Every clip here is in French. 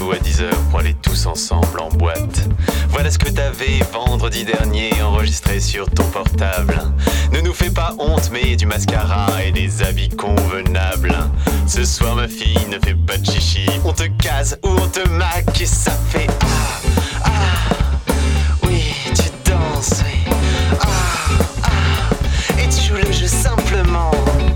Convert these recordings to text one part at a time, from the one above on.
rendez-vous à 10h pour aller tous ensemble en boîte. Voilà ce que t'avais vendredi dernier enregistré sur ton portable. Ne nous fais pas honte, mais du mascara et des habits convenables. Ce soir ma fille, ne fais pas de chichi. On te case ou on te maque et ça fait ah, ah. Oui, tu danses, oui. Ah, ah. Et tu joues le jeu simplement.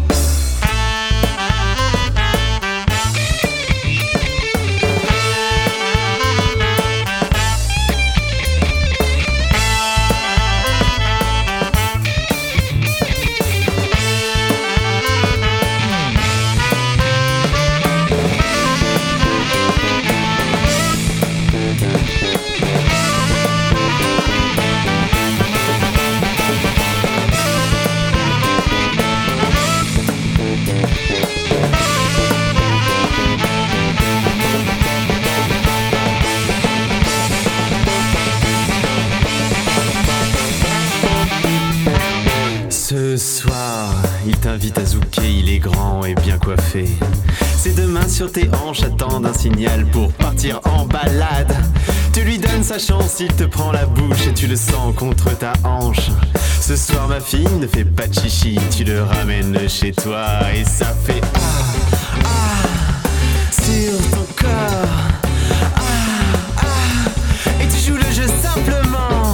Ce soir, il t'invite à zouker, il est grand et bien coiffé. Ses deux mains sur tes hanches attendent un signal pour partir en balade. Tu lui donnes sa chance, il te prend la bouche et tu le sens contre ta hanche. Ce soir ma fille, ne fais pas de chichi, tu le ramènes chez toi et ça fait ah, ah, sur ton corps. Ah, ah, et tu joues le jeu simplement.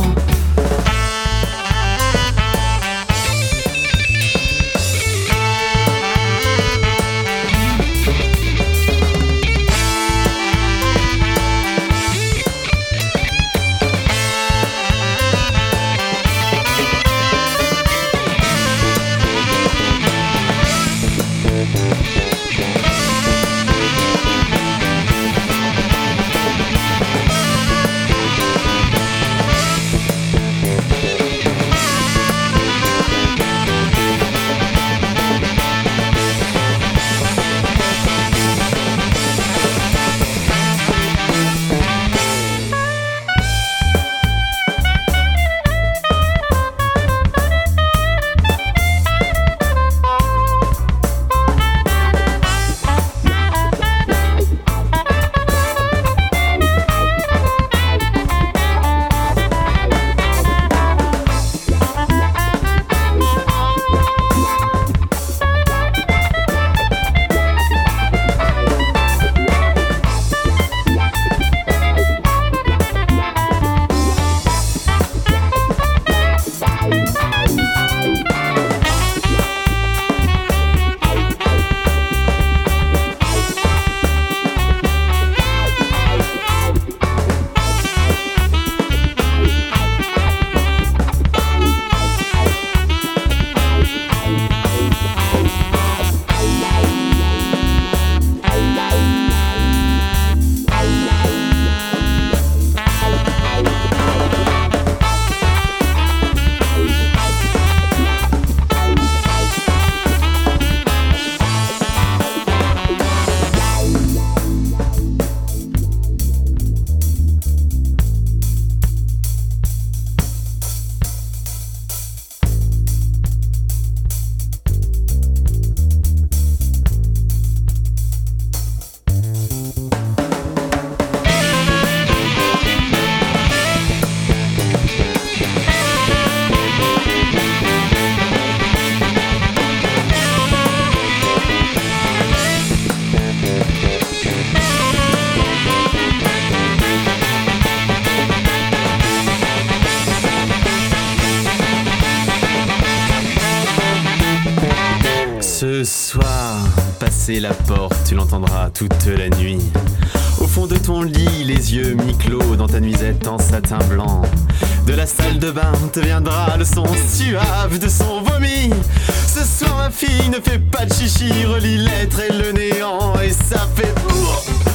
Ce soir, passer la porte, tu l'entendras toute la nuit. Au fond de ton lit, les yeux mi-clos dans ta nuisette en satin blanc. De la salle de bain te viendra le son suave de son vomi. Ce soir ma fille, ne fais pas de chichi, relis l'être et le néant et ça fait...